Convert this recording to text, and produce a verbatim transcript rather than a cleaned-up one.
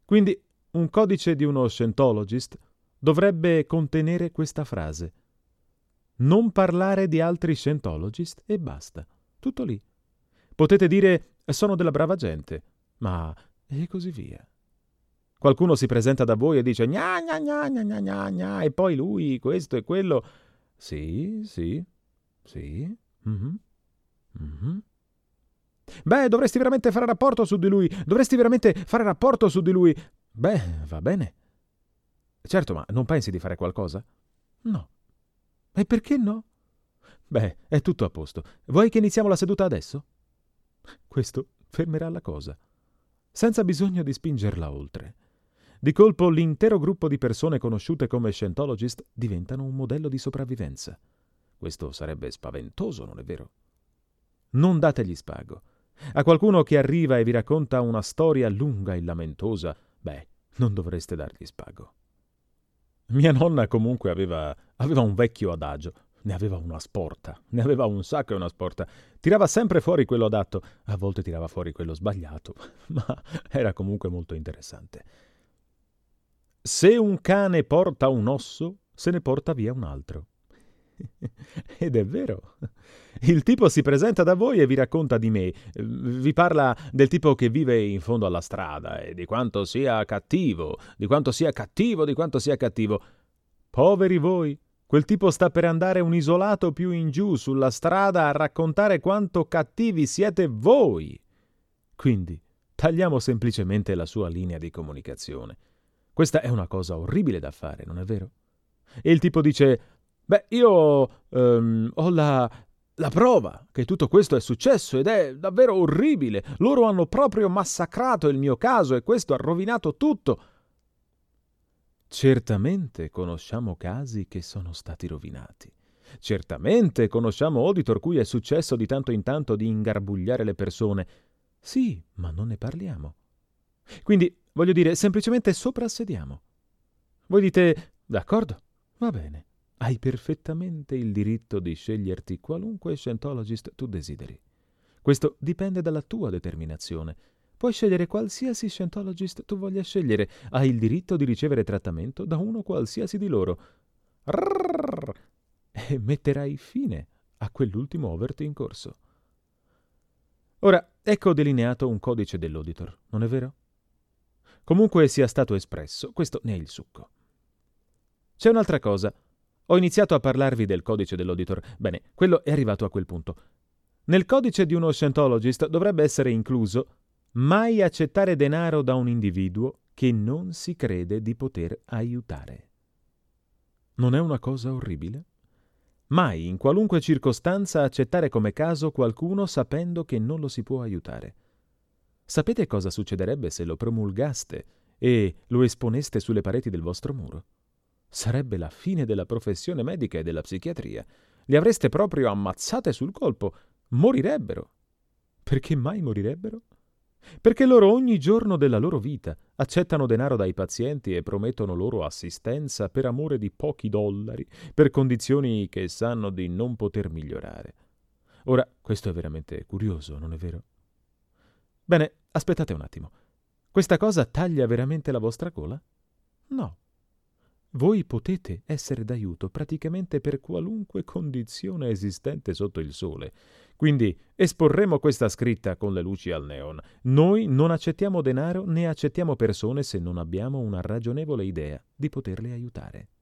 Quindi un codice di uno Scientologist dovrebbe contenere questa frase: non parlare di altri Scientologist e basta. Tutto lì. Potete dire sono della brava gente, ma e così via. Qualcuno si presenta da voi e dice gna gna gna gna gna gna gna, e poi lui questo e quello. Sì, sì, sì. Mm-hmm. Mm-hmm. Beh, dovresti veramente fare rapporto su di lui. Dovresti veramente fare rapporto su di lui. Beh, va bene. Certo, ma non pensi di fare qualcosa? No. E perché no? Beh, è tutto a posto. Vuoi che iniziamo la seduta adesso? Questo fermerà la cosa, senza bisogno di spingerla oltre. Di colpo l'intero gruppo di persone conosciute come Scientologist diventano un modello di sopravvivenza. Questo sarebbe spaventoso, non è vero? Non dategli spago. A qualcuno che arriva e vi racconta una storia lunga e lamentosa, beh, non dovreste dargli spago. Mia nonna comunque aveva, aveva un vecchio adagio. Ne aveva una sporta, ne aveva un sacco e una sporta. Tirava sempre fuori quello adatto, a volte tirava fuori quello sbagliato, ma era comunque molto interessante. Se un cane porta un osso, se ne porta via un altro. Ed è vero. Il tipo si presenta da voi e vi racconta di me, vi parla del tipo che vive in fondo alla strada e di quanto sia cattivo, di quanto sia cattivo, di quanto sia cattivo. Poveri voi! Quel tipo sta per andare un isolato più in giù sulla strada a raccontare quanto cattivi siete voi. Quindi tagliamo semplicemente la sua linea di comunicazione. Questa è una cosa orribile da fare, non è vero? E il tipo dice: beh, io ehm, ho la, la prova che tutto questo è successo ed è davvero orribile. Loro hanno proprio massacrato il mio caso e questo ha rovinato tutto. Certamente conosciamo casi che sono stati rovinati. Certamente conosciamo auditor cui è successo di tanto in tanto di ingarbugliare le persone. Sì, ma non ne parliamo. Quindi, voglio dire, semplicemente soprassediamo. Voi dite, d'accordo, va bene. Hai perfettamente il diritto di sceglierti qualunque Scientologist tu desideri. Questo dipende dalla tua determinazione. Puoi scegliere qualsiasi Scientologist tu voglia scegliere. Hai il diritto di ricevere trattamento da uno qualsiasi di loro. Rrrr, e metterai fine a quell'ultimo overt in corso. Ora, ecco delineato un codice dell'auditor, non è vero? Comunque sia stato espresso, questo ne è il succo. C'è un'altra cosa. Ho iniziato a parlarvi del codice dell'auditor. Bene, quello è arrivato a quel punto. Nel codice di uno Scientologist dovrebbe essere incluso mai accettare denaro da un individuo che non si crede di poter aiutare. Non è una cosa orribile? Mai, in qualunque circostanza, accettare come caso qualcuno sapendo che non lo si può aiutare. Sapete cosa succederebbe se lo promulgaste e lo esponeste sulle pareti del vostro muro? Sarebbe la fine della professione medica e della psichiatria. Li avreste proprio ammazzate sul colpo. Morirebbero. Perché mai morirebbero? Perché loro ogni giorno della loro vita accettano denaro dai pazienti e promettono loro assistenza per amore di pochi dollari, per condizioni che sanno di non poter migliorare. Ora, questo è veramente curioso, non è vero? Bene, aspettate un attimo. Questa cosa taglia veramente la vostra gola? No. Voi potete essere d'aiuto praticamente per qualunque condizione esistente sotto il sole. Quindi esporremo questa scritta con le luci al neon. Noi non accettiamo denaro né accettiamo persone se non abbiamo una ragionevole idea di poterle aiutare.